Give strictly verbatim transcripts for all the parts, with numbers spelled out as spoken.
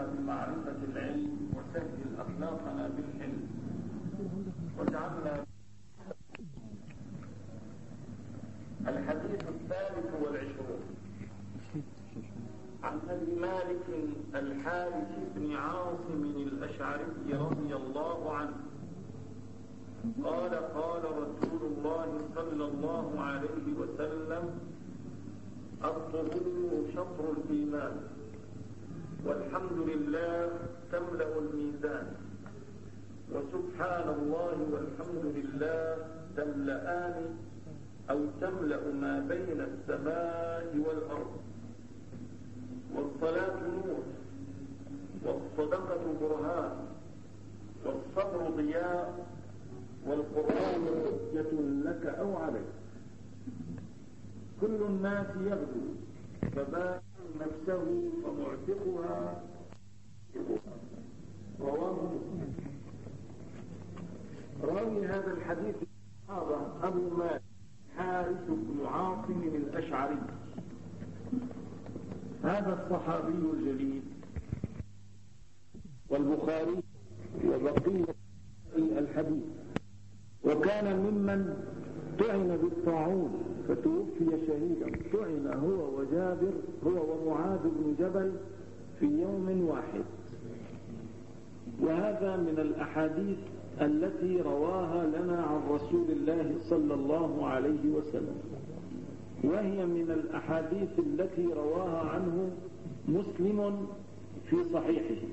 بمعرفة العلم وسهل أخلاقنا بالحلم واجعلنا. الحديث الثالث والعشرون عن أبي مالك الحارث بن عاصم الأشعري رضي الله عنه قال قال رسول الله صلى الله عليه وسلم: الطهور شطر الإيمان والحمد لله تملأ الميزان وسبحان الله والحمد لله تملأان أو تملأ ما بين السماء والأرض. والصلاة نور والصدقة برهان والصبر ضياء والقرآن حجة لك أو عليك. كل الناس يغدو فبائع نفسه فمعتقها. رواه مسلم. راوي هذا الحديث هذا أبو مالك حارث بن عاصم الأشعري، هذا الصحابي الجليل، والبخاري وبقية الحديث، وكان ممن طعن بالطاعون فتوفي شهيدا. طعن هو وجابر هو ومعاذ بن جبل في يوم واحد. وهذا من الأحاديث التي رواها لنا عن رسول الله صلى الله عليه وسلم، وهي من الأحاديث التي رواها عنه مسلم في صحيحه.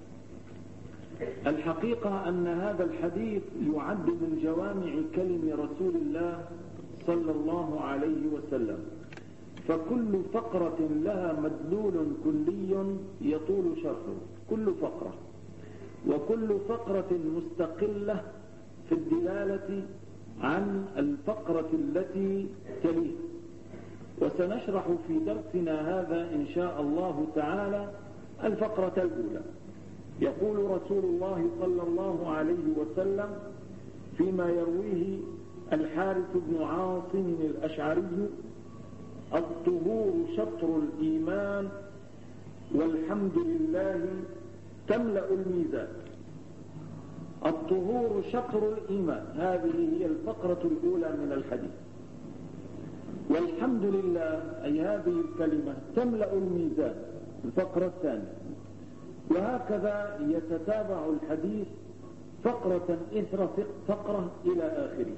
الحقيقة أن هذا الحديث يعد من جوامع كلم رسول الله صلى الله عليه وسلم، فكل فقرة لها مدلول كلي يطول شرحه، كل فقرة، وكل فقرة مستقلة في الدلالة عن الفقرة التي تليها. وسنشرح في درسنا هذا إن شاء الله تعالى الفقرة الأولى. يقول رسول الله صلى الله عليه وسلم فيما يرويه الحارث بن عاصم الأشعري: الطهور شطر الإيمان والحمد لله تملأ الميزان. الطهور شطر الإيمان، هذه هي الفقرة الأولى من الحديث. والحمد لله أي هذه الكلمة تملأ الميزان، الفقرة الثانية. وهكذا يتتابع الحديث فقرة إثر فقرة إلى آخره.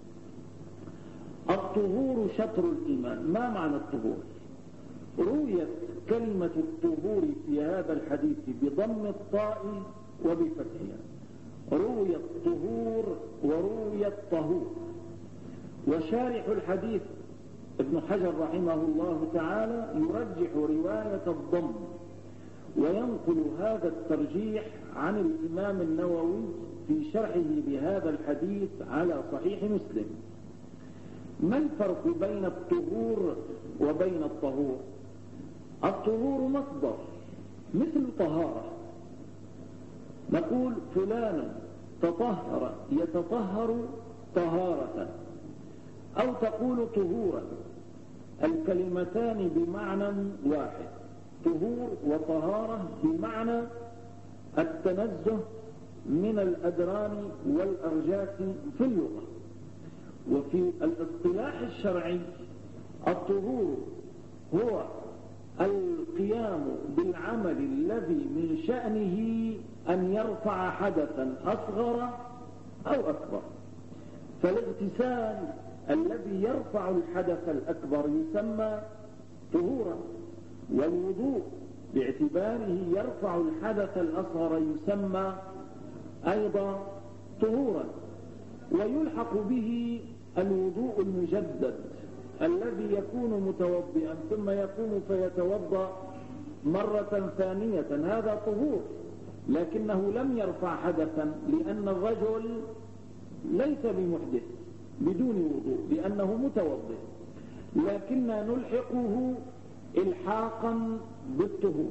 الطهور شطر الإيمان، ما معنى الطهور؟ رويت كلمة الطهور في هذا الحديث بضم الطاء وبفتحها، روي الطهور وروي الطهور. وشارح الحديث ابن حجر رحمه الله تعالى يرجح رواية الضم، وينقل هذا الترجيح عن الإمام النووي في شرحه بهذا الحديث على صحيح مسلم. ما الفرق بين الطهور وبين الطهور؟ الطهور مصدر مثل طهارة، نقول فلان تطهر يتطهر طهارة، أو تقول طهورا، الكلمتان بمعنى واحد. طهور وطهارة بمعنى التنزه من الأدران والأرجاس في اللغة. وفي الاصطلاح الشرعي الطهور هو القيام بالعمل الذي من شأنه أن يرفع حدثا أصغر أو أكبر. فالاغتسال الذي يرفع الحدث الأكبر يسمى طهورا، والوضوء باعتباره يرفع الحدث الأصغر يسمى أيضا طهورا. ويلحق به الوضوء المجدد الذي يكون متوضئا ثم يقوم فيتوضأ مرة ثانية، هذا طهور، لكنه لم يرفع حدثا، لأن الرجل ليس بمحدث بدون وضوء لأنه متوضئ، لكننا نلحقه إلحاقا بالطهور.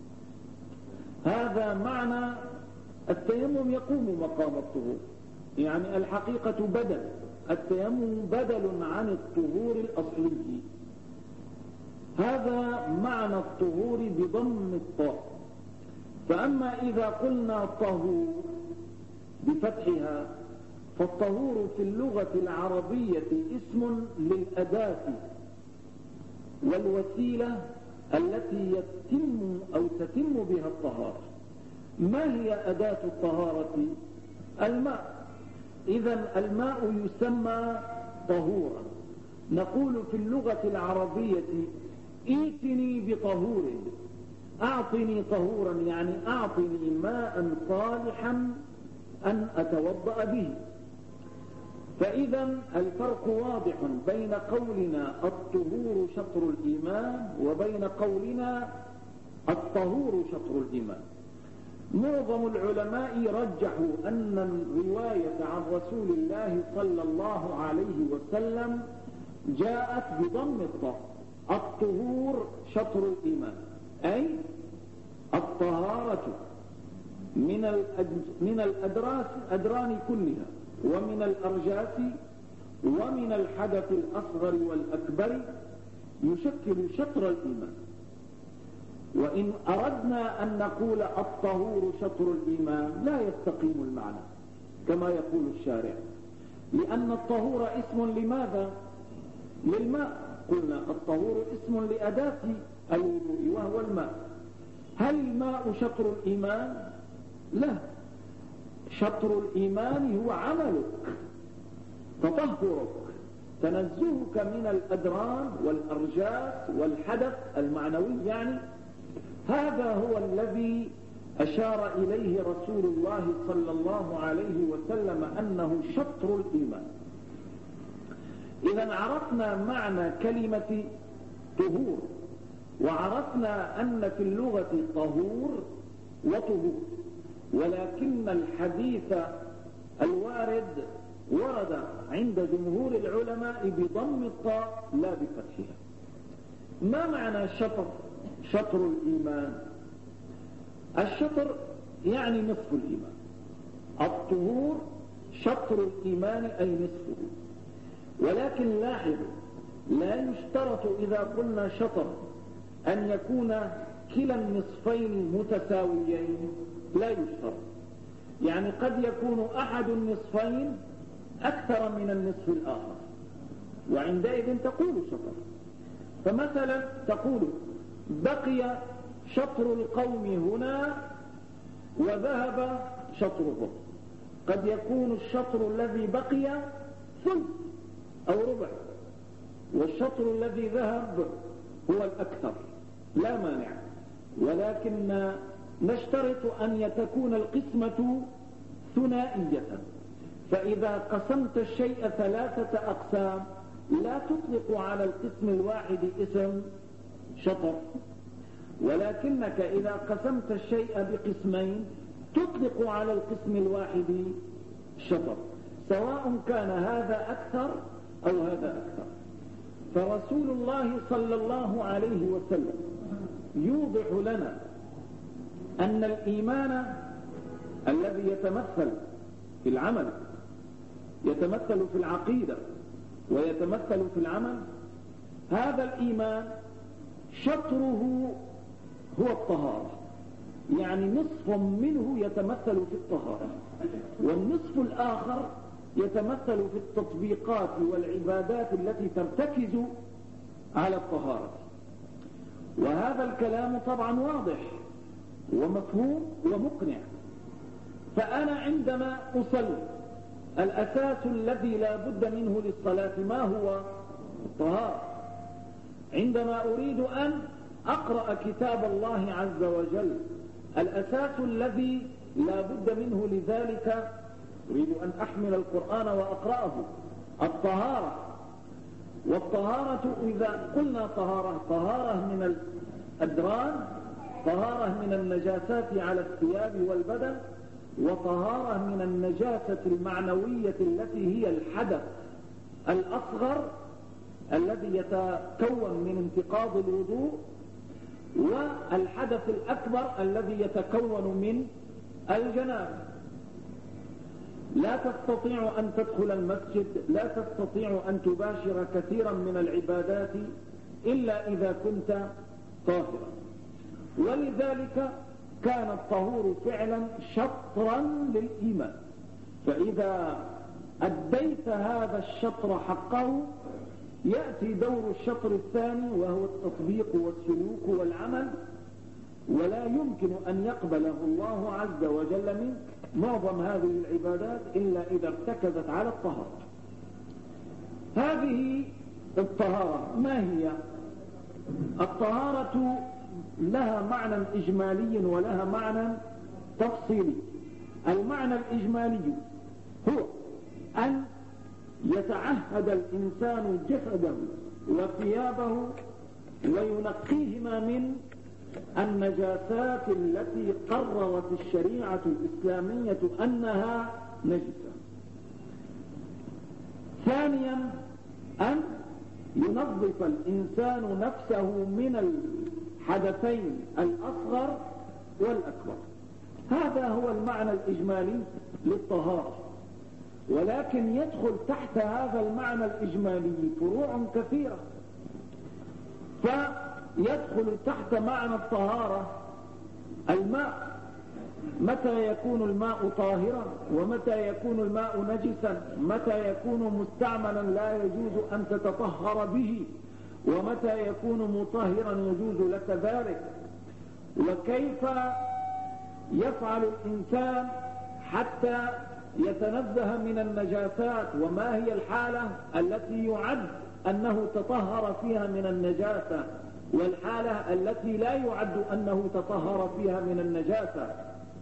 هذا معنى التيمم يقوم مقام الطهور، يعني الحقيقة بدل، التيمم بدل عن الطهور الأصلي. هذا معنى الطهور بضم الطاء. فأما إذا قلنا طهور بفتحها، فالطهور في اللغة العربية اسم للأداة والوسيلة التي يتم أو تتم بها الطهارة. ما هي أداة الطهارة؟ الماء. إذن الماء يسمى طهورا. نقول في اللغة العربية ائتني بطهور، أعطني طهورا، يعني أعطني ماء صالحا أن أتوضأ به. فإذا الفرق واضح بين قولنا الطهور شطر الإيمان وبين قولنا الطهور شطر الإيمان. معظم العلماء رجحوا أن الرواية عن رسول الله صلى الله عليه وسلم جاءت بضم الطاء، الطهور شطر الإيمان، أي الطهارة من من الأدراس الأدران كلها، ومن الأرجاس، ومن الحدث الأصغر والأكبر، يشكل شطر الإيمان. وإن أردنا أن نقول الطهور شطر الإيمان لا يستقيم المعنى كما يقول الشارع، لأن الطهور اسم لماذا؟ للماء. قلنا الطهور اسم لأداة الوضوء وهو الماء. هل الماء شطر الإيمان؟ لا، شطر الإيمان هو عملك، تطهرك، تنزهك من الأدران والأرجاس والحدث المعنوي. يعني هذا هو الذي أشار إليه رسول الله صلى الله عليه وسلم أنه شطر الإيمان. إذا عرفنا معنى كلمة طهور، وعرفنا أن في اللغة طهور وطهور، ولكن الحديث الوارد ورد عند جمهور العلماء بضم الطاء لا بفتحها. ما معنى شطر شطر الإيمان؟ الشطر يعني نصف الإيمان، الطهور شطر الإيمان أي نصفه. ولكن لاحظوا، لا يشترط إذا قلنا شطر أن يكون كلا النصفين متساويين، لا يشترط. يعني قد يكون أحد النصفين أكثر من النصف الآخر، وعندئذ تقول شطر. فمثلا تقول بقي شطر القوم هنا وذهب شطرهم. قد يكون الشطر الذي بقي ثلث أو ربع، والشطر الذي ذهب هو الأكثر، لا مانع. ولكن نشترط أن تكون القسمة ثنائية. فإذا قسمت الشيء ثلاثة أقسام لا تطلق على القسم الواحد اسم شطر، ولكنك إذا قسمت الشيء بقسمين تطلق على القسم الواحد شطر، سواء كان هذا أكثر أو هذا أكثر. فرسول الله صلى الله عليه وسلم يوضح لنا أن الإيمان الذي يتمثل في العمل، يتمثل في العقيدة ويتمثل في العمل، هذا الإيمان شطره هو الطهارة. يعني نصف منه يتمثل في الطهارة، والنصف الآخر يتمثل في التطبيقات والعبادات التي ترتكز على الطهارة. وهذا الكلام طبعا واضح ومفهوم ومقنع. فأنا عندما أصلي الأساس الذي لا بد منه للصلاة ما هو؟ الطهارة. عندما أريد أن أقرأ كتاب الله عز وجل الأساس الذي لا بد منه لذلك، أريد أن أحمل القرآن وأقرأه، الطهارة. والطهارة إذا قلنا طهارة، طهارة من الأدران، طهارة من النجاسات على الثياب والبدن، وطهارة من النجاسة المعنوية التي هي الحدث الأصغر الذي يتكون من انتقاض الوضوء، والحدث الأكبر الذي يتكون من الجنابة. لا تستطيع أن تدخل المسجد، لا تستطيع أن تباشر كثيرا من العبادات إلا إذا كنت طاهرا. ولذلك كان الطهور فعلا شطرا للإيمان. فإذا أديت هذا الشطر حقه يأتي دور الشطر الثاني وهو التطبيق والسلوك والعمل، ولا يمكن أن يقبله الله عز وجل منك معظم هذه العبادات إلا إذا ارتكزت على الطهارة. هذه الطهارة ما هي؟ الطهارة لها معنى إجمالي ولها معنى تفصيلي. المعنى الإجمالي هو أن يتعهد الإنسان جسده وثيابه وينقيهما من النجاسات التي قررت الشريعة الإسلامية أنها نجسة. ثانيا أن ينظف الإنسان نفسه من الحدثين الأصغر والأكبر. هذا هو المعنى الإجمالي للطهارة، ولكن يدخل تحت هذا المعنى الإجمالي فروع كثيرة. فيدخل تحت معنى الطهارة الماء، متى يكون الماء طاهرا ومتى يكون الماء نجسا، متى يكون مستعملا لا يجوز أن تتطهر به، ومتى يكون مطهرا يجوز لك ذلك، وكيف يفعل الإنسان حتى يتنزه من النجاسات، وما هي الحالة التي يعد أنه تطهر فيها من النجاسة والحالة التي لا يعد أنه تطهر فيها من النجاسة،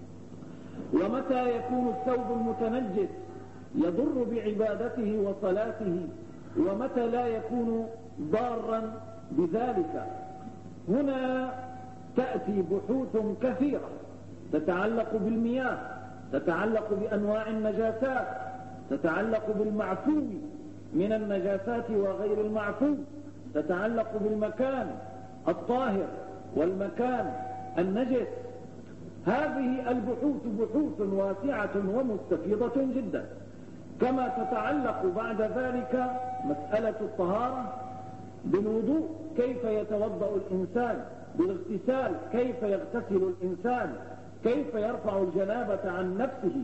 ومتى يكون الثوب المتنجس يضر بعبادته وصلاته، ومتى لا يكون ضارا بذلك. هنا تأتي بحوث كثيرة تتعلق بالمياه، تتعلق بأنواع النجاسات، تتعلق بالمعفو من النجاسات وغير المعفو، تتعلق بالمكان الطاهر والمكان النجس. هذه البحوث بحوث واسعة ومستفيضة جدا. كما تتعلق بعد ذلك مسألة الطهارة بالوضوء، كيف يتوضأ الإنسان، بالاغتسال كيف يغتسل الإنسان، كيف يرفع الجنابة عن نفسه.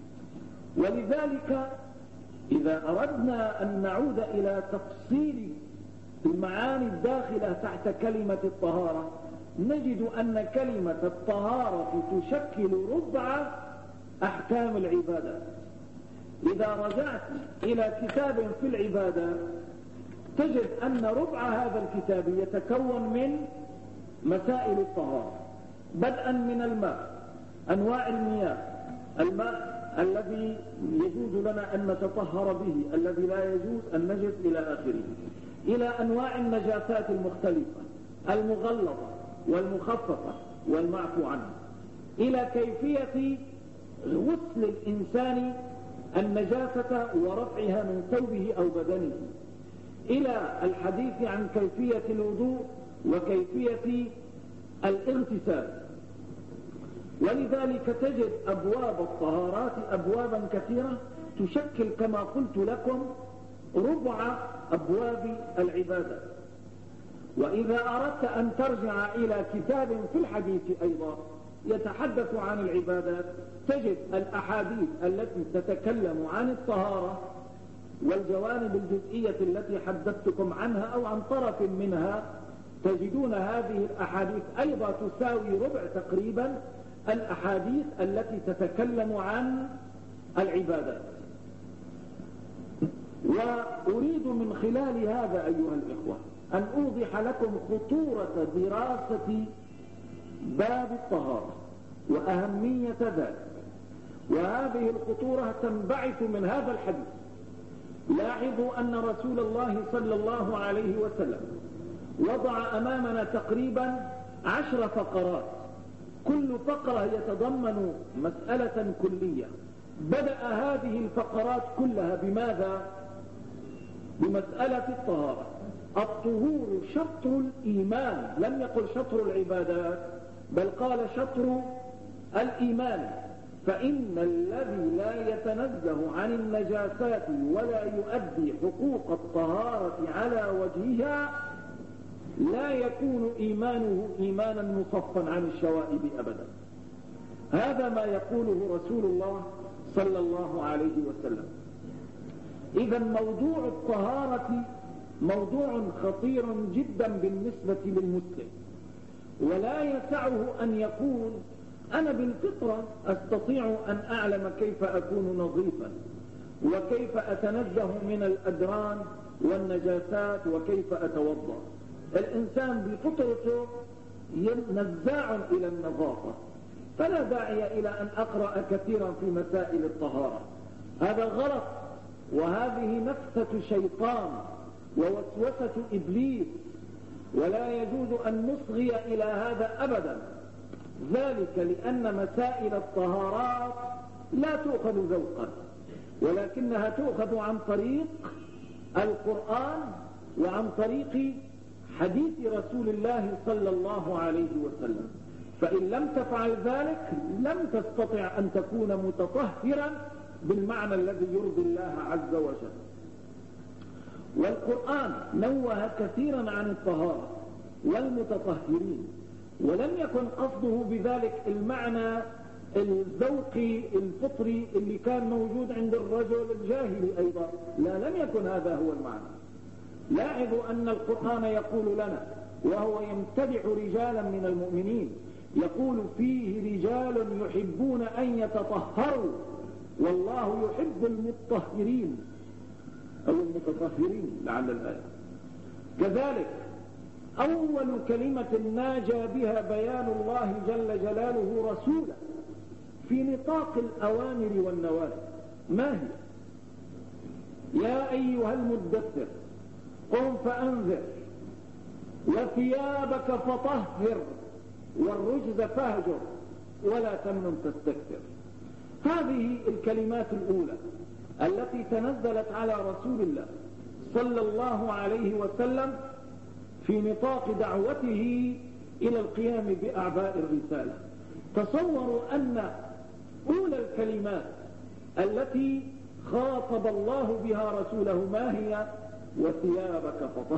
ولذلك إذا أردنا أن نعود إلى تفصيل المعاني الداخلة تحت كلمة الطهارة، نجد أن كلمة الطهارة تشكل ربع أحكام العبادات. إذا رجعت إلى كتاب في العبادات تجد أن ربع هذا الكتاب يتكون من مسائل الطهارة، بدءا من الماء، أنواع المياه، الماء الذي يجوز لنا أن نتطهر به، الذي لا يجوز النجس إلى آخره، إلى أنواع النجاسات المختلفة المغلظة والمخففة والمعفو عنها، إلى كيفية غسل الإنسان النجاسة ورفعها من ثوبه أو بدنه، إلى الحديث عن كيفية الوضوء وكيفية الاغتسال. ولذلك تجد أبواب الطهارات أبوابا كثيرة تشكل كما قلت لكم ربع أبواب العبادة. وإذا أردت أن ترجع إلى كتاب في الحديث أيضا يتحدث عن العبادات تجد الأحاديث التي تتكلم عن الطهارة والجوانب الجزئية التي حدثتكم عنها أو عن طرف منها، تجدون هذه الأحاديث أيضا تساوي ربع تقريبا الأحاديث التي تتكلم عن العبادات. وأريد من خلال هذا أيها الإخوة أن أوضح لكم خطورة دراسة باب الطهارة وأهمية ذلك. وهذه الخطورة تنبعث من هذا الحديث. لاحظوا أن رسول الله صلى الله عليه وسلم وضع أمامنا تقريبا عشر فقرات، كل فقرة يتضمن مسألة كلية. بدأ هذه الفقرات كلها بماذا؟ بمسألة الطهارة. الطهور شطر الإيمان، لم يقل شطر العبادات بل قال شطر الإيمان. فإن الذي لا يتنزه عن النجاسات ولا يؤدي حقوق الطهارة على وجهها لا يكون إيمانه إيمانا مصفا عن الشوائب أبدا. هذا ما يقوله رسول الله صلى الله عليه وسلم. إذا موضوع الطهارة موضوع خطير جدا بالنسبة للمسلم، ولا يسعه أن يقول أنا بالفطرة أستطيع أن أعلم كيف أكون نظيفا وكيف أتنزه من الأدران والنجاسات وكيف أتوضأ. الإنسان بفطرته نزاع إلى النظافة، فلا داعي إلى أن أقرأ كثيرا في مسائل الطهارة. هذا غلط، وهذه نفسة شيطان ووسوسة إبليس، ولا يجوز أن نصغي إلى هذا أبدا. ذلك لأن مسائل الطهارات لا تؤخذ ذوقا، ولكنها تؤخذ عن طريق القرآن وعن طريق حديث رسول الله صلى الله عليه وسلم. فإن لم تفعل ذلك لم تستطع أن تكون متطهرا بالمعنى الذي يرضي الله عز وجل. والقرآن نوه كثيرا عن الطهارة والمتطهرين، ولم يكن قصده بذلك المعنى الذوقي الفطري اللي كان موجود عند الرجل الجاهلي أيضا، لا، لم يكن هذا هو المعنى. لاحظوا أن القرآن يقول لنا وهو يمتدح رجالا من المؤمنين، يقول فيه رجال يحبون أن يتطهروا والله يحب المطهرين أو المتطهرين لعل الآية. كذلك أول كلمة ناجى بها بيان الله جل جلاله رسولا في نطاق الأوامر والنواهي ما هي؟ يا أيها المدثر قم فأنذر وثيابك فطهر والرجز فاهجر ولا تمنن تستكثر. هذه الكلمات الأولى التي تنزلت على رسول الله صلى الله عليه وسلم في نطاق دعوته إلى القيام بأعباء الرسالة. تصوروا أن أولى الكلمات التي خاطب الله بها رسوله ما هي؟ وثيابك فطهر.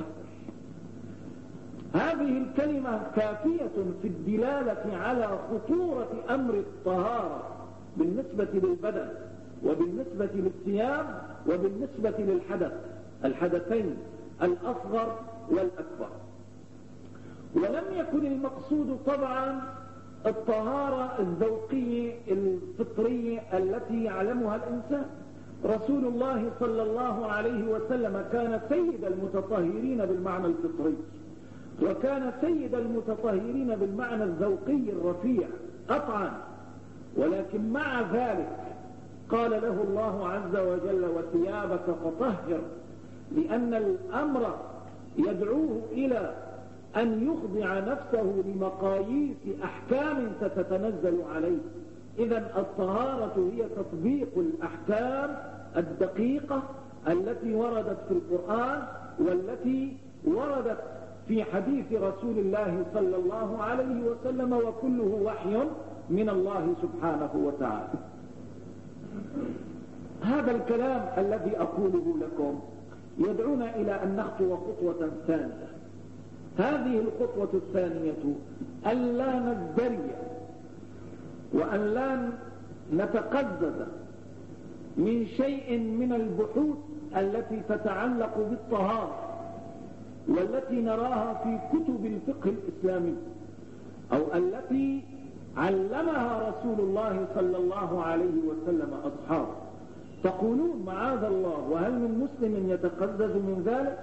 هذه الكلمة كافية في الدلالة على خطورة أمر الطهارة بالنسبة للبدن وبالنسبة للثياب وبالنسبة للحدث، الحدثين الأصغر والأكبر. ولم يكن المقصود طبعا الطهارة الذوقية الفطرية التي يعلمها الإنسان. رسول الله صلى الله عليه وسلم كان سيد المتطهرين بالمعنى الفطري، وكان سيد المتطهرين بالمعنى الذوقي الرفيع قطعا، ولكن مع ذلك قال له الله عز وجل وثيابك فطهر، لأن الأمر يدعوه إلى أن يخضع نفسه لمقاييس أحكام ستتنزل عليه. إذن الطهارة هي تطبيق الأحكام الدقيقة التي وردت في القرآن والتي وردت في حديث رسول الله صلى الله عليه وسلم، وكله وحي من الله سبحانه وتعالى. هذا الكلام الذي أقوله لكم يدعونا إلى أن نخطو خطوة ثانية. هذه الخطوة الثانية أن لا نزدري وأن لا نتقزز من شيء من البحوث التي تتعلق بالطهارة والتي نراها في كتب الفقه الإسلامي أو التي علمها رسول الله صلى الله عليه وسلم أصحابه. تقولون معاذ الله، وهل من مسلم يتقزز من ذلك؟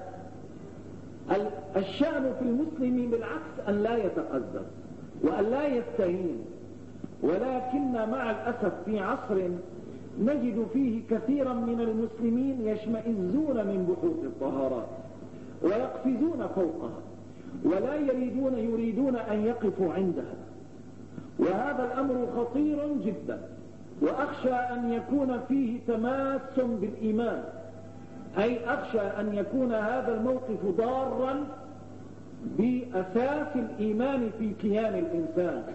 الشأن في المسلم بالعكس أن لا يتقزز وأن لا يستهين، ولكن مع الأسف في عصر نجد فيه كثيرا من المسلمين يشمئزون من بحوث الطهارات ويقفزون فوقها ولا يريدون يريدون أن يقفوا عندها، وهذا الأمر خطير جدا، وأخشى أن يكون فيه تماس بالإيمان، أي أخشى أن يكون هذا الموقف ضارا بأساس الإيمان في كيان الإنسان.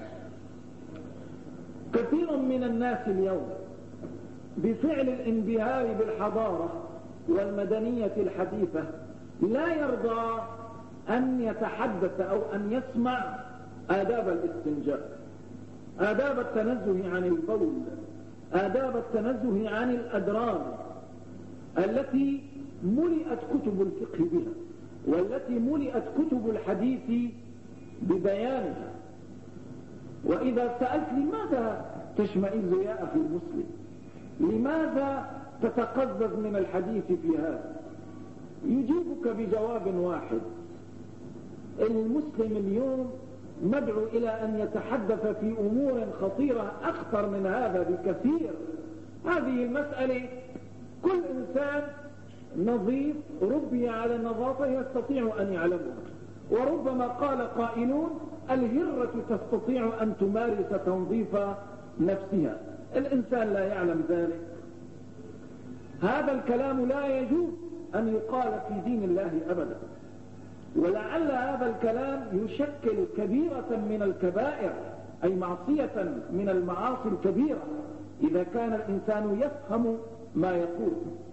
كثير من الناس اليوم بفعل الانبهار بالحضارة والمدنية الحديثة لا يرضى أن يتحدث أو أن يسمع آداب الاستنجاء، آداب التنزه عن البول، آداب التنزه عن الأدرار التي ملئت كتب الفقه بها، والتي ملئت كتب الحديث ببيانها. وإذا سألت لماذا تشمئز يا أخي المسلم، لماذا تتقزز من الحديث في هذا، يجيبك بجواب واحد: المسلم اليوم مدعو إلى أن يتحدث في أمور خطيرة أخطر من هذا بكثير. هذه المسألة كل إنسان نظيف ربي على النظافة يستطيع أن يعلمها، وربما قال قائلون: الهرة تستطيع أن تمارس تنظيف نفسها. الإنسان لا يعلم ذلك. هذا الكلام لا يجوز أن يقال في دين الله أبدا، ولعل هذا الكلام يشكل كبيرة من الكبائر، أي معصية من المعاصي الكبيرة، إذا كان الإنسان يفهم ما يقول.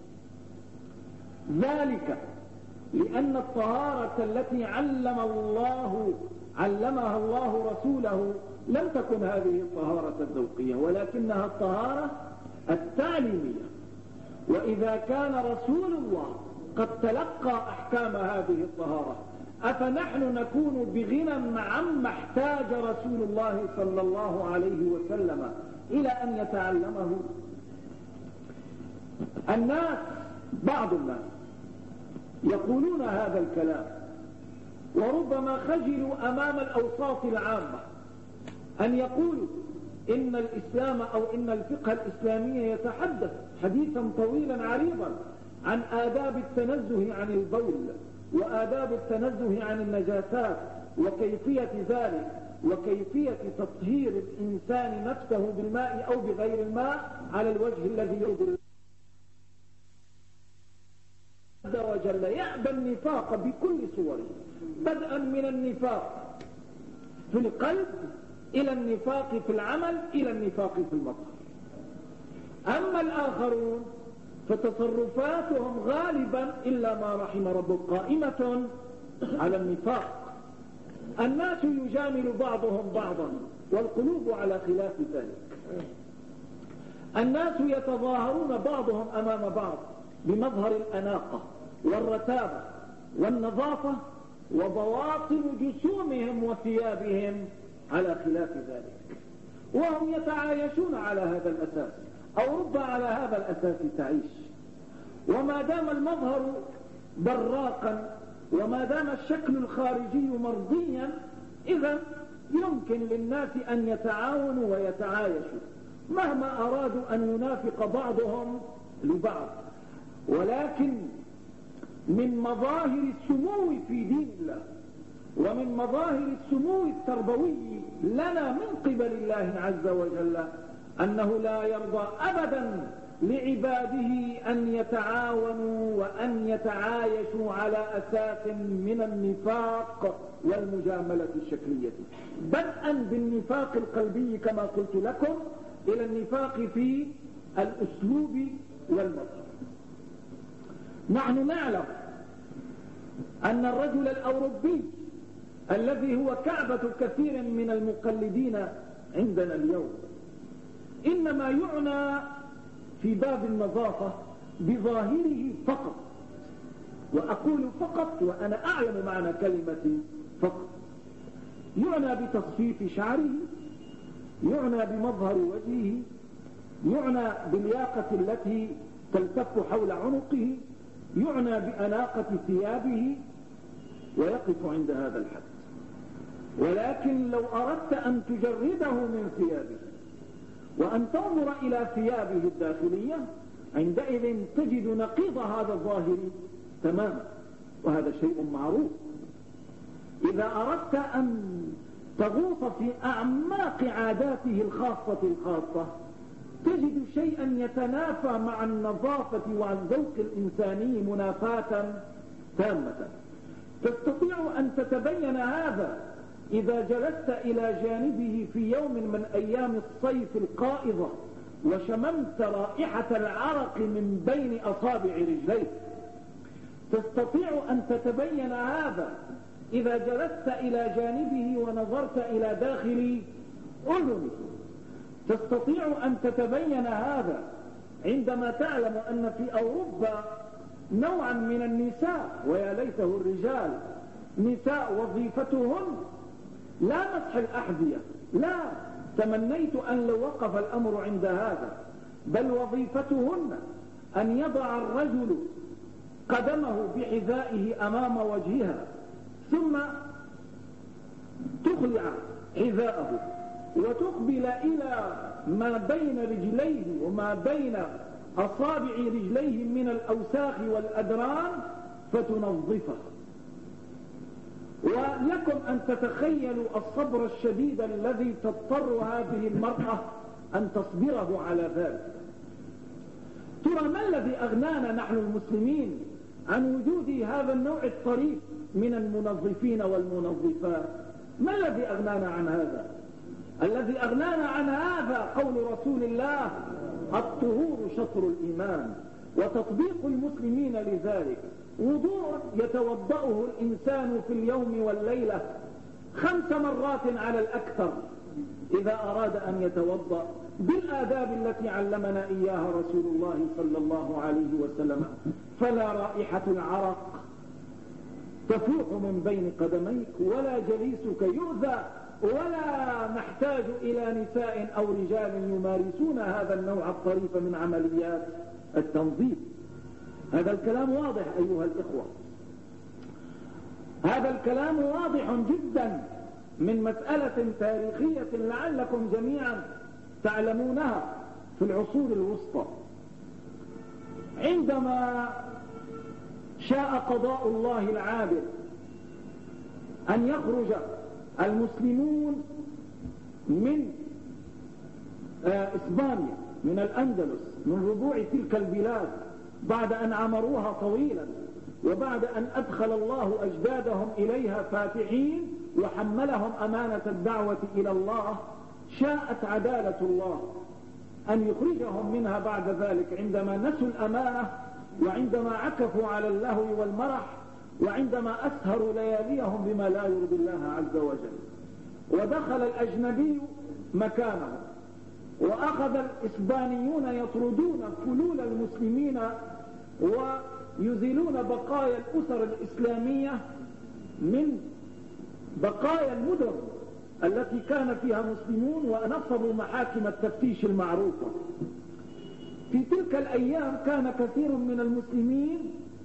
ذلك لأن الطهارة التي علم الله علمها الله رسوله لم تكن هذه الطهارة الذوقية، ولكنها الطهارة التعليمية. وإذا كان رسول الله قد تلقى أحكام هذه الطهارة، أفنحن نكون بغنى عما احتاج رسول الله صلى الله عليه وسلم إلى أن يتعلمه؟ الناس، بعض الناس يقولون هذا الكلام، وربما خجلوا أمام الأوساط العامة أن يقولوا إن الإسلام أو إن الفقه الإسلامي يتحدث حديثا طويلا عريضا عن آداب التنزه عن البول، وآداب التنزه عن النجاسات، وكيفية ذلك، وكيفية تطهير الإنسان نفسه بالماء أو بغير الماء على الوجه الذي يرضي الله عز وجل. يأبى النفاق بكل صوره، بدءا من النفاق في القلب إلى النفاق في العمل إلى النفاق في المظهر. أما الآخرون فتصرفاتهم غالبا إلا ما رحم ربك قائمة على النفاق. الناس يجامل بعضهم بعضا والقلوب على خلاف ذلك. الناس يتظاهرون بعضهم أمام بعض بمظهر الأناقة والرتابة والنظافة، وبواطن جسومهم وثيابهم على خلاف ذلك، وهم يتعايشون على هذا الأساس، أو رب على هذا الأساس تعيش. وما دام المظهر براقا، وما دام الشكل الخارجي مرضيا، إذا يمكن للناس أن يتعاونوا ويتعايشوا مهما أرادوا أن ينافق بعضهم لبعض. ولكن من مظاهر السمو في دين الله، ومن مظاهر السمو التربوي لنا من قبل الله عز وجل، أنه لا يرضى أبدا لعباده أن يتعاونوا وأن يتعايشوا على أساس من النفاق والمجاملة الشكلية، بدءا بالنفاق القلبي كما قلت لكم، إلى النفاق في الأسلوب والمظهر. نحن نعلم أن الرجل الأوروبي الذي هو كعبة كثير من المقلدين عندنا اليوم إنما يعنى في باب النظافة بظاهره فقط، وأقول فقط وأنا أعلم معنى كلمة فقط. يعنى بتصفيف شعره، يعنى بمظهر وجهه، يعنى باللياقة التي تلتف حول عنقه، يعنى بأناقة ثيابه، ويقف عند هذا الحد. ولكن لو أردت أن تجرده من ثيابه وأن تنظر إلى ثيابه الداخلية، عندئذ تجد نقيض هذا الظاهر تماما، وهذا شيء معروف. إذا أردت أن تغوص في أعماق عاداته الخاصة الخاصة، تجد شيئا يتنافى مع النظافة والذوق الإنساني منافاة تامة. تستطيع أن تتبين هذا إذا جلست إلى جانبه في يوم من أيام الصيف القائضة وشممت رائحة العرق من بين أصابع رجليك. تستطيع أن تتبين هذا إذا جلست إلى جانبه ونظرت إلى داخل أذنه تستطيع أن تتبين هذا عندما تعلم أن في أوروبا نوعا من النساء، ويا ليته الرجال، نساء وظيفتهن لا مسح الأحذية، لا، تمنيت أن لو وقف الأمر عند هذا، بل وظيفتهن أن يضع الرجل قدمه بحذائه أمام وجهها ثم تخلع حذاءه وتقبل إلى ما بين رجليه وما بين أصابع رجليه من الأوساخ والأدران فتنظفه. ولكم أن تتخيلوا الصبر الشديد الذي تضطر هذه المرأة أن تصبره على ذلك. ترى ما الذي أغنانا نحن المسلمين عن وجود هذا النوع الطريف من المنظفين والمنظفات؟ ما الذي أغنانا عن هذا؟ الذي أغنانا عن هذا قول رسول الله: الطهور شطر الإيمان، وتطبيق المسلمين لذلك. وضوء يتوضأه الإنسان في اليوم والليلة خمس مرات على الأكثر إذا أراد أن يتوضأ بالآداب التي علمنا إياها رسول الله صلى الله عليه وسلم. فلا رائحة العرق تفوح من بين قدميك، ولا جليسك يؤذى، ولا نحتاج إلى نساء أو رجال يمارسون هذا النوع الطريف من عمليات التنظيف. هذا الكلام واضح أيها الإخوة، هذا الكلام واضح جدا من مسألة تاريخية لعلكم جميعا تعلمونها. في العصور الوسطى عندما شاء قضاء الله العادل أن يخرج المسلمون من إسبانيا، من الأندلس، من ربوع تلك البلاد، بعد أن عمروها طويلا وبعد أن أدخل الله أجدادهم إليها فاتحين وحملهم أمانة الدعوة إلى الله، شاءت عدالة الله أن يخرجهم منها بعد ذلك عندما نسوا الأمانة، وعندما عكفوا على اللهو والمرح، وعندما أسهروا لياليهم بما لا يرضي الله عز وجل. ودخل الأجنبي مكانه، وأخذ الإسبانيون يطردون فلول المسلمين ويزيلون بقايا الأسر الإسلامية من بقايا المدن التي كان فيها مسلمون، ونصبوا محاكم التفتيش المعروفة. في تلك الأيام كان كثير من المسلمين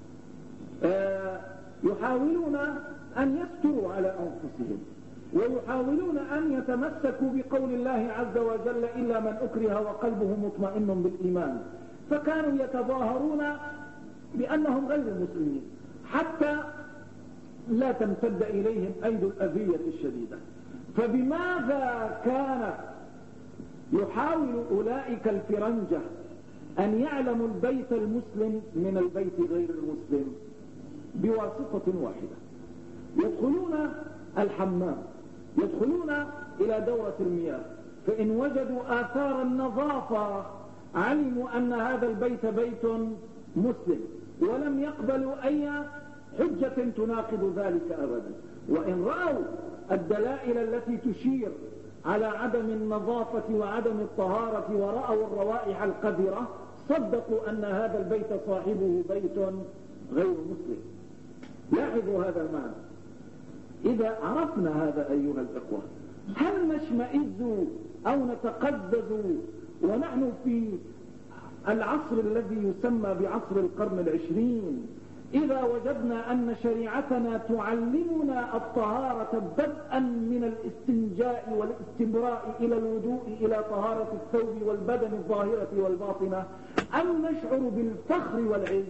يحاولون أن يستروا على أنفسهم، ويحاولون أن يتمسكوا بقول الله عز وجل: إلا من أكره وقلبه مطمئن بالإيمان. فكانوا يتظاهرون بأنهم غير مسلمين حتى لا تمتد إليهم أيدي الأذية الشديدة. فبماذا كان يحاول أولئك الفرنجة أن يعلموا البيت المسلم من البيت غير المسلم؟ بواسطة واحدة: يدخلون الحمام، يدخلون إلى دورة المياه، فإن وجدوا آثار النظافة علموا أن هذا البيت بيت مسلم، ولم يقبلوا أي حجة تناقض ذلك أبدا. وإن رأوا الدلائل التي تشير على عدم النظافة وعدم الطهارة ورأوا الروائح القذرة صدقوا أن هذا البيت صاحبه بيت غير مسلم. لاحظوا هذا المعنى. إذا عرفنا هذا أيها الإخوة، هل نشمئز أو نتقزز ونحن في العصر الذي يسمى بعصر القرن العشرين إذا وجدنا أن شريعتنا تعلمنا الطهارة بدءا من الاستنجاء والاستبراء إلى الوضوء إلى طهارة الثوب والبدن الظاهرة والباطنة، أم نشعر بالفخر والعز؟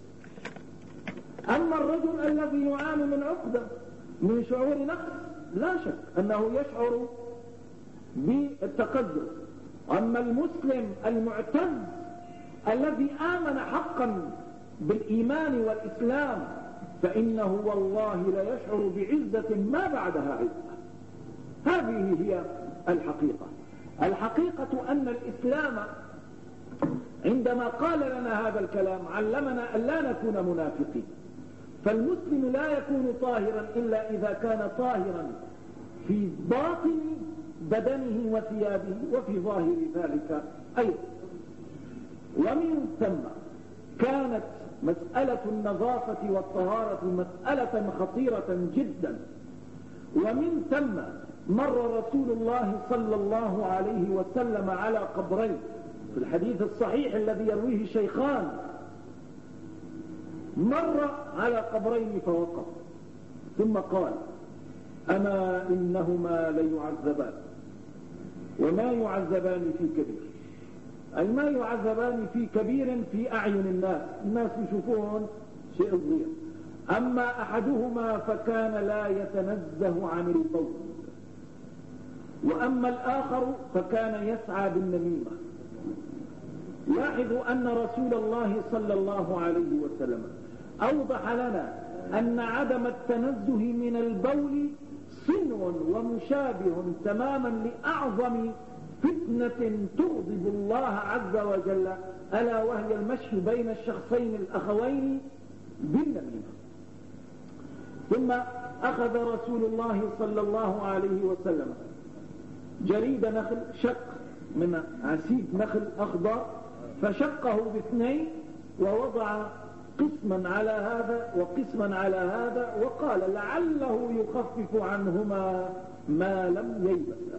أما الرجل الذي يعاني من عقدة من شعور نقص لا شك أنه يشعر بالتقدس. أما المسلم المعتز الذي آمن حقا بالإيمان والإسلام فإنه والله لا يشعر بعزة ما بعدها عزة. هذه هي الحقيقة. الحقيقة أن الإسلام عندما قال لنا هذا الكلام علمنا أن لا نكون منافقين. فالمسلم لا يكون طاهرا إلا إذا كان طاهرا في باطن بدنه وثيابه وفي ظاهر ذلك أيضا. ومن ثم كانت مسألة النظافة والطهارة مسألة خطيرة جدا. ومن ثم مر رسول الله صلى الله عليه وسلم على قبرين في الحديث الصحيح الذي يرويه الشيخان، مر على قبرين فوقف ثم قال: أما إنهما ليعذبان وما يعذبان في كبير، أي ما يعذبان في كبير في أعين الناس، الناس يشوفون شيء صغير، أما أحدهما فكان لا يتنزه عن البول، وأما الآخر فكان يسعى بالنميمة. لاحظوا أن رسول الله صلى الله عليه وسلم أوضح لنا أن عدم التنزه من البول صنع ومشابه تماما لأعظم فتنة تغضب الله عز وجل، ألا وهي المشي بين الشخصين الأخوين بالنميمة. ثم أخذ رسول الله صلى الله عليه وسلم جريد نخل، شق من عسيد نخل أخضر فشقه باثنين ووضع قسما على هذا وقسما على هذا، وقال لعله يخفف عنهما ما لم ييبس.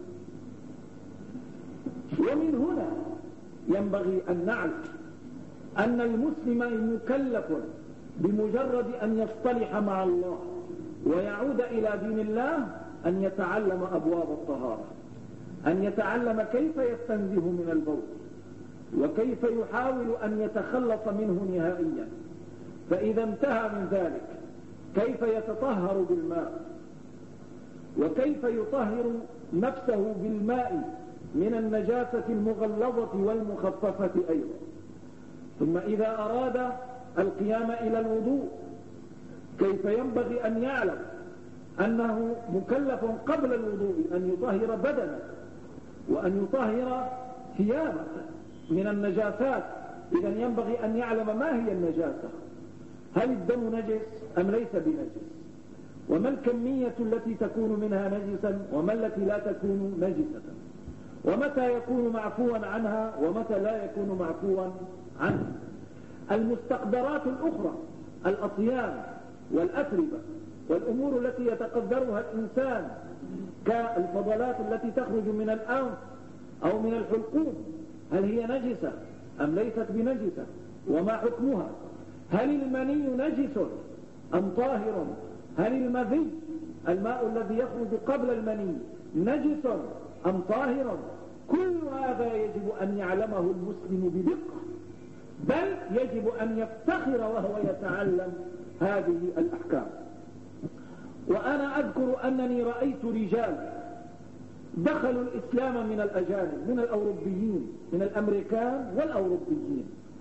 ومن هنا ينبغي أن نعرف أن المسلم مكلف بمجرد أن يصطلح مع الله ويعود إلى دين الله أن يتعلم أبواب الطهارة، أن يتعلم كيف يستنزه من البول وكيف يحاول أن يتخلص منه نهائيا، فإذا انتهى من ذلك كيف يتطهر بالماء وكيف يطهر نفسه بالماء من النجاسة المغلظة والمخففة أيضا. ثم إذا أراد القيام إلى الوضوء كيف ينبغي أن يعلم أنه مكلف قبل الوضوء أن يطهر بدنه وأن يطهر ثيابه من النجاسات. إذا ينبغي أن يعلم ما هي النجاسة، هل الدم نجس أم ليس بنجس، وما الكمية التي تكون منها نجسا وما التي لا تكون نجسة، ومتى يكون معفوا عنها ومتى لا يكون معفوا عنها. المستقدرات الأخرى، الأطيان والأتربة والأمور التي يتقدرها الإنسان كالفضلات التي تخرج من الأنف أو من الحلقوم، هل هي نجسة أم ليست بنجسة، وما حكمها، هل المني نجس أم طاهر، هل المذي الماء الذي يخرج قبل المني نجس أم طاهر. كل هذا يجب أن يعلمه المسلم بدقة، بل يجب أن يفتخر وهو يتعلم هذه الأحكام. وأنا أذكر أنني رأيت رجال دخلوا الإسلام من الأجانب، من الأوروبيين، من الأمريكان والأوروبيين،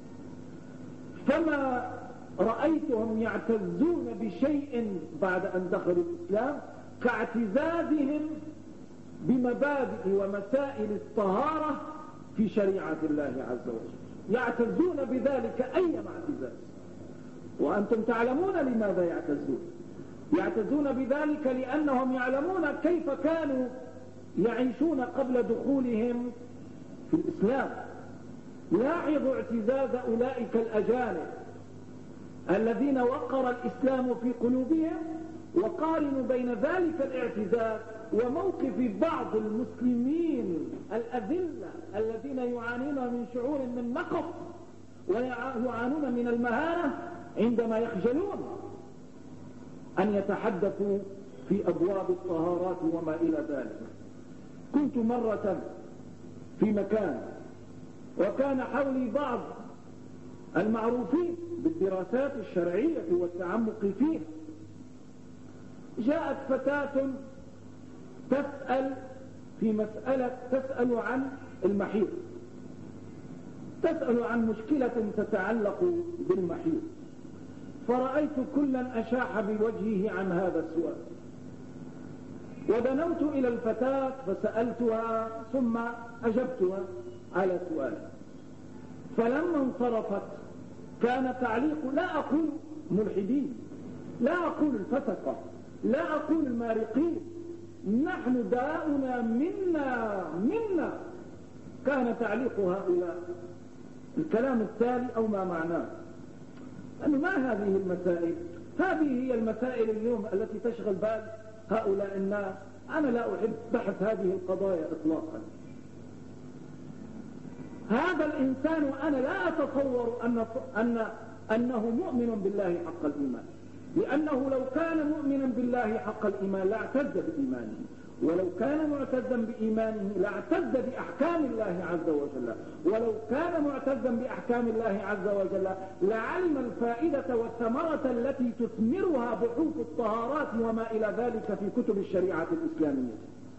فما رأيتهم يعتزون بشيء بعد أن دخلوا الإسلام كاعتزازهم بمبادئ ومسائل الطهارة في شريعة الله عز وجل، يعتزون بذلك أي اعتزاز. وأنتم تعلمون لماذا يعتزون، يعتزون بذلك لأنهم يعلمون كيف كانوا يعيشون قبل دخولهم في الإسلام. لاحظوا اعتزاز أولئك الأجانب الذين وقر الإسلام في قلوبهم، وقارنوا بين ذلك الاعتزاز وموقف بعض المسلمين الأذلة الذين يعانون من شعور من نقص ويعانون من المهانة عندما يخجلون أن يتحدثوا في أبواب الطهارات وما إلى ذلك. كنت مرة في مكان وكان حولي بعض المعروفين بالدراسات الشرعية والتعمق فيها، جاءت فتاة تسأل في مسألة، تسأل عن المحيض، تسأل عن مشكلة تتعلق بالمحيض، فرأيت كلا أشاح بوجهه عن هذا السؤال، ودنوت إلى الفتاة فسألتها ثم أجبتها على سؤالها. فلما انصرفت كان تعليق، لا أقول ملحدين، لا أقول الفسقة، لا أقول المارقين، نحن داؤنا منا منا. كان تعليق هؤلاء الكلام التالي أو ما معناه أنه ما هذه المسائل، هذه هي المسائل اليوم التي تشغل بال هؤلاء الناس. أنا لا أحب بحث هذه القضايا إطلاقا. هذا الإنسان وأنا لا أتصور أن أن أنه مؤمن بالله حق الإيمان، لأنه لو كان مؤمنا بالله حق الإيمان لاعتز بإيمانه، ولو كان معتزا بإيمانه لاعتز بأحكام الله عز وجل، ولو كان معتزا بأحكام الله عز وجل لعلم الفائدة والثمرة التي تثمرها بحوث الطهارات وما إلى ذلك في كتب الشريعة الإسلامية،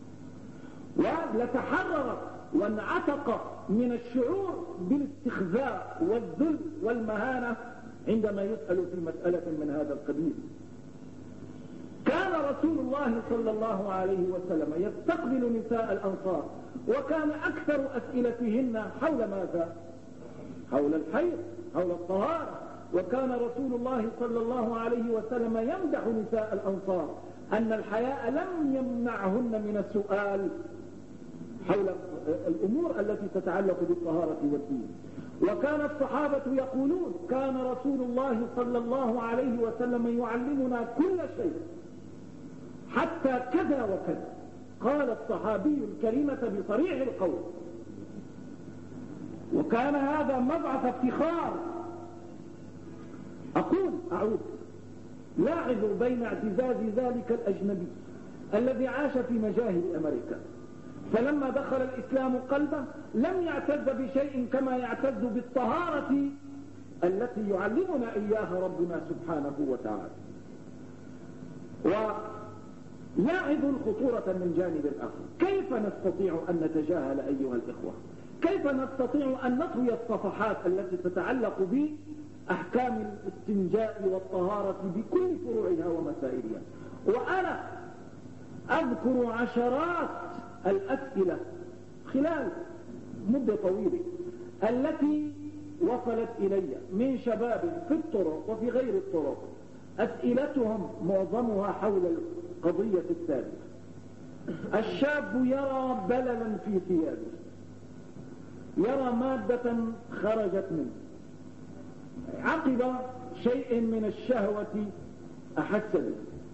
ولتحرر وانعتق من الشعور بالاستخزاء والذل والمهانة عندما يسأل في مسألة من هذا القبيل. كان رسول الله صلى الله عليه وسلم يستقبل نساء الأنصار، وكان أكثر أسئلتهن حول ماذا؟ حول الحيض، حول الطهارة. وكان رسول الله صلى الله عليه وسلم يمدح نساء الأنصار أن الحياء لم يمنعهن من السؤال حول الأمور التي تتعلق بالطهارة والدين. وكان الصحابة يقولون كان رسول الله صلى الله عليه وسلم يعلمنا كل شيء حتى كذا وكذا. قال الصحابي الكلمة بصريح القول، وكان هذا مبعث افتخار. أقول أعود لاحظوا بين اعتزاز ذلك الأجنبي الذي عاش في مجاهل أمريكا، فلما دخل الإسلام قلبه لم يعتز بشيء كما يعتز بالطهارة التي يعلمنا إياها ربنا سبحانه وتعالى. ولاحظوا الخطورة من جانب الآخر. كيف نستطيع أن نتجاهل أيها الإخوة؟ كيف نستطيع أن نطوي الصفحات التي تتعلق بأحكام الاستنجاء والطهارة بكل فروعها ومسائلها؟ وأنا أذكر عشرات الأسئلة خلال مدة طويلة التي وصلت إلي من شباب في الطرق وفي غير الطرق، أسئلتهم معظمها حول القضية التالية: الشاب يرى بللا في ثيابه، يرى مادة خرجت منه عقب شيء من الشهوة أحس به،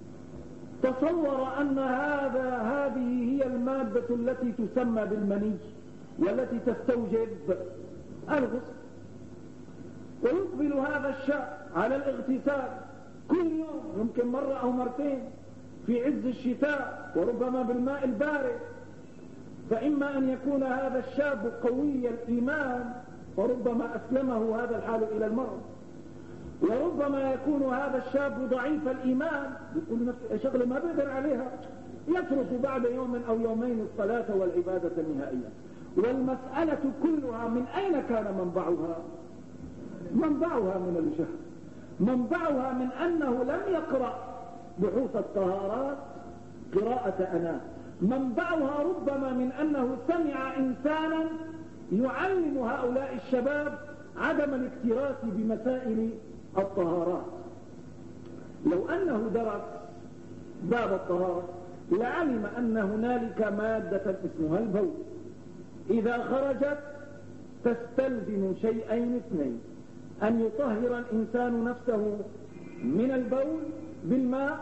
تصور أن هذا هذه هي المادة التي تسمى بالمني والتي تستوجب الغسل، ويقبل هذا الشاب على الاغتسال كل يوم، يمكن مرة أو مرتين في عز الشتاء، وربما بالماء البارد. فإما أن يكون هذا الشاب قوي الإيمان فربما أسلمه هذا الحال إلى المرض، وربما يكون هذا الشاب ضعيف الإيمان يقول نفسه شغله ما بيقدر عليها، يترك بعد يوم أو يومين الصلاة والعبادة نهائيا. والمسألة كلها من أين كان منبعها؟ منبعها من الجهل، منبعها من أنه لم يقرأ بحوث الطهارات قراءة أناة، منبعها ربما من أنه سمع إنسانا يعلم هؤلاء الشباب عدم الاكتراث بمسائل الطهارات. لو أنه درس باب الطهارة لعلم أن هنالك مادة اسمها البول، إذا خرجت تستلزم شيئين اثنين: أن يطهر الإنسان نفسه من البول بالماء،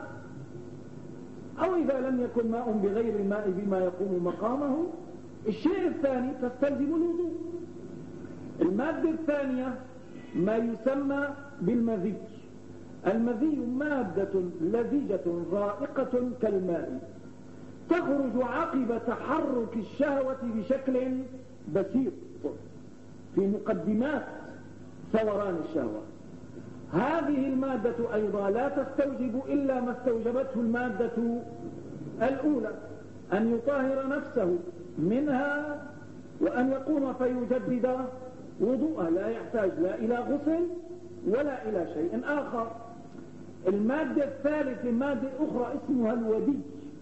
أو إذا لم يكن ماء بغير الماء بما يقوم مقامه. الشيء الثاني تستلزم الوضوء. المادة الثانية ما يسمى بالمذي. المذي مادة لزجة رائقة كالماء، تخرج عقب تحرك الشهوة بشكل بسيط في مقدمات ثوران الشهوة. هذه المادة أيضا لا تستوجب إلا ما استوجبته المادة الأولى: أن يطهر نفسه منها وأن يقوم فيجدد وضوءه، لا يحتاج لا إلى غسل ولا إلى شيء آخر. المادة الثالثة مادة أخرى اسمها الودي.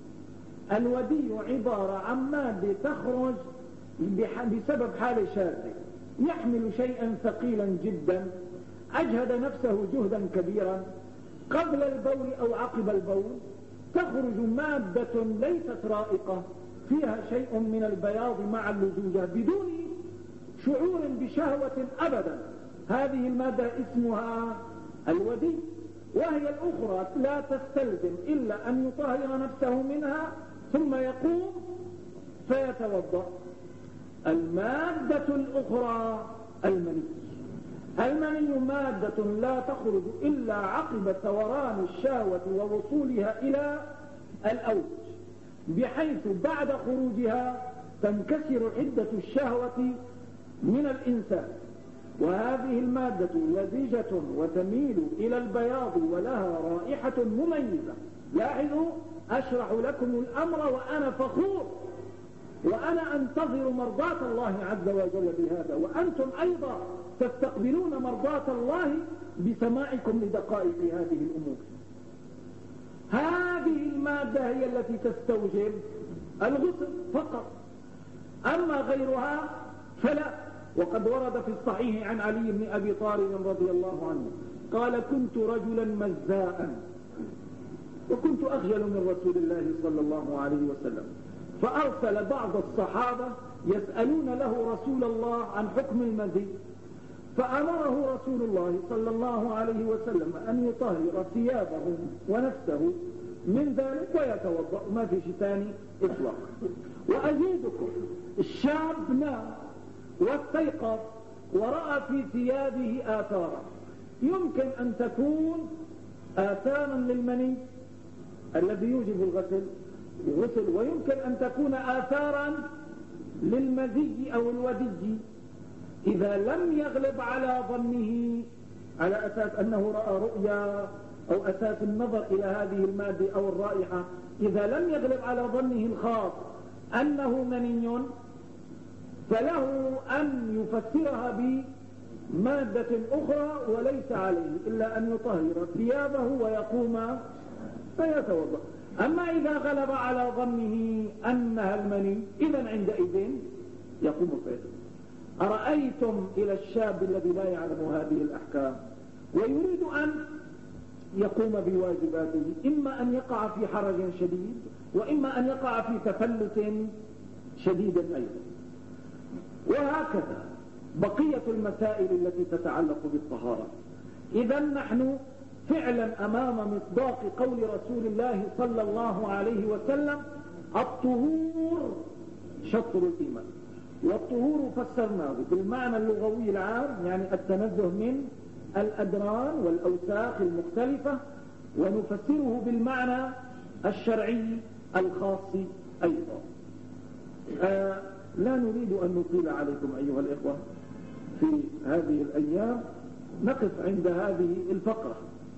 الودي عبارة عن مادة تخرج بسبب حالة شاذة، يحمل شيئا ثقيلا جدا، أجهد نفسه جهدا كبيرا قبل البول أو عقب البول، تخرج مادة ليست رائقة فيها شيء من البياض مع اللزوجة بدون شعور بشهوة أبدا. هذه المادة اسمها الودي، وهي الأخرى لا تستلزم إلا أن يطهر نفسه منها ثم يقوم فيتوضأ. المادة الأخرى المني. المني مادة لا تخرج إلا عقب ثوران الشهوة ووصولها إلى الأوج، بحيث بعد خروجها تنكسر حدة الشهوة من الإنسان. وهذه المادة لزجة وتميل إلى البياض ولها رائحة مميزة. لاحظوا، أشرح لكم الأمر وأنا فخور، وأنا أنتظر مرضاة الله عز وجل بهذا، وأنتم أيضا تستقبلون مرضاة الله بسماعكم لدقائق هذه الأمور. هذه المادة هي التي تستوجب الغسل فقط، أما غيرها فلا. وقد ورد في الصحيح عن علي بن أبي طالب رضي الله عنه قال: كنت رجلا مزاء وكنت أخجل من رسول الله صلى الله عليه وسلم، فأرسل بعض الصحابة يسألون له رسول الله عن حكم المزي، فأمره رسول الله صلى الله عليه وسلم أن يطهر ثيابه ونفسه من ذلك ويتوضأ، ما في شيء ثاني إطلاق. وأزيدكم، الشاب نام واستيقظ ورأى في ثيابه آثارا، يمكن أن تكون آثارا للمني الذي يوجب الغسل الغسل ويمكن أن تكون آثارا للمزي أو الودي، إذا لم يغلب على ظنه على أساس أنه رأى رؤيا أو أساس النظر إلى هذه المادة أو الرائحة، إذا لم يغلب على ظنه الخاص أنه مني، فله أن يفسرها بمادة أخرى، وليس عليه إلا أن يطهر ثيابه ويقوم فيتوضأ. أما إذا غلب على ظنه أنها المني، إذن عندئذ يقوم فيتوضأ. أرأيتم إلى الشاب الذي لا يعلم هذه الأحكام ويريد أن يقوم بواجباته، إما أن يقع في حرج شديد وإما أن يقع في تفلت شديد أيضا. وهكذا بقية المسائل التي تتعلق بالطهارة. إذا نحن فعلا أمام مصداق قول رسول الله صلى الله عليه وسلم: الطهور شطر الإيمان. والطهور فسرناه بالمعنى اللغوي العام، يعني التنزه من الأدران والأوساخ المختلفة، ونفسره بالمعنى الشرعي الخاص أيضا. آه لا نريد أن نطيل عليكم أيها الإخوة في هذه الأيام، نقف عند هذه الفقرة.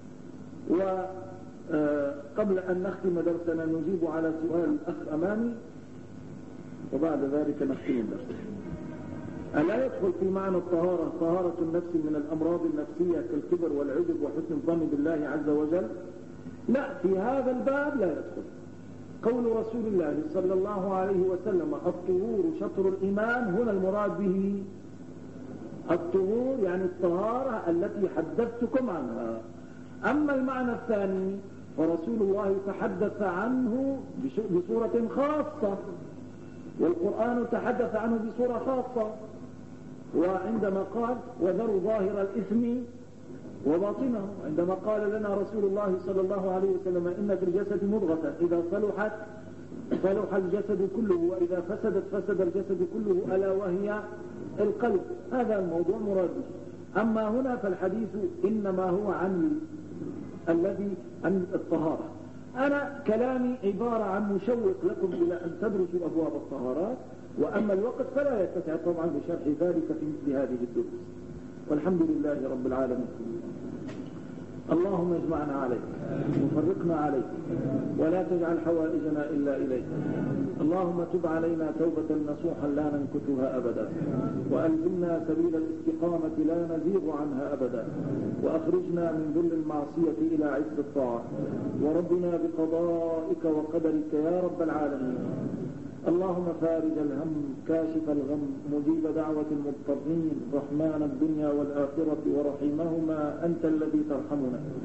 وقبل أن نختم درسنا نجيب على سؤال الأخ أمامي، وبعد ذلك نختم الدرس. ألا يدخل في معنى الطهارة طهارة النفس من الأمراض النفسية كالكبر والعجب وحسن الظن بالله عز وجل؟ لا، في هذا الباب لا يدخل. قول رسول الله صلى الله عليه وسلم: الطهور شطر الإيمان، هنا المراد به الطهور يعني الطهارة التي حدثتكم عنها. أما المعنى الثاني فرسول الله تحدث عنه بصورة خاصة، والقرآن تحدث عنه بصورة خاصة. وعندما قال: وذروا ظاهر الإثم وباطنه، عندما قال لنا رسول الله صلى الله عليه وسلم: إن في الجسد مضغة إذا صلحت صلح الجسد كله وإذا فسدت فسد الجسد كله ألا وهي القلب. هذا الموضوع مراد. أما هنا فالحديث إنما هو عن الذي عن الطهارة. أنا كلامي عبارة عن مشوق لكم إلى أن تدرسوا أبواب الطهارات، وأما الوقت فلا يتسع طبعا بشرح ذلك في مثل هذه الدروس. والحمد لله رب العالمين. اللهم اجمعنا عليك وفرقنا عليك، ولا تجعل حوائجنا إلا إليك. اللهم تب علينا توبة نصوحا لا ننكثها أبدا، وألزمنا سبيل الاستقامة لا نزيغ عنها أبدا، وأخرجنا من ذل المعصية إلى عز الطاعة، وربنا بقضائك وقدرك يا رب العالمين. اللهم فارج الهم كاشف الغم مجيب دعوة المضطرين رحمن الدنيا والآخرة ورحيمهما، أنت الذي ترحمنا.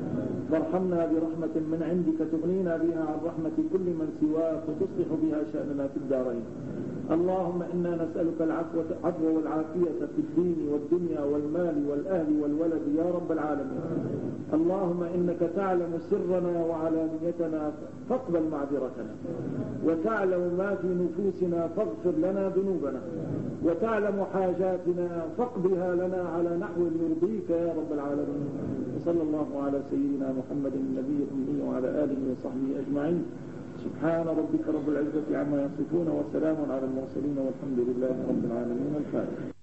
وارحمنا برحمة من عندك تغنينا بها عن رحمة كل من سواك وتصلح بها شأننا في الدارين. اللهم إنا نسألك العفو والعافية في الدين والدنيا والمال والأهل والولد يا رب العالمين. اللهم إنك تعلم سرنا وعلانيتنا فاقبل معذرتنا، وتعلم ما في نفوسنا فاغفر لنا ذنوبنا، وتعلم حاجاتنا فاقضها لنا على نحو يرضيك يا رب العالمين. وصلى الله على سيدنا محمد النبي الأمي وعلى آله وصحبه أجمعين. سبحان ربك رب العزة عما يصفون وسلام على المرسلين والحمد لله رب العالمين. الفاتحة.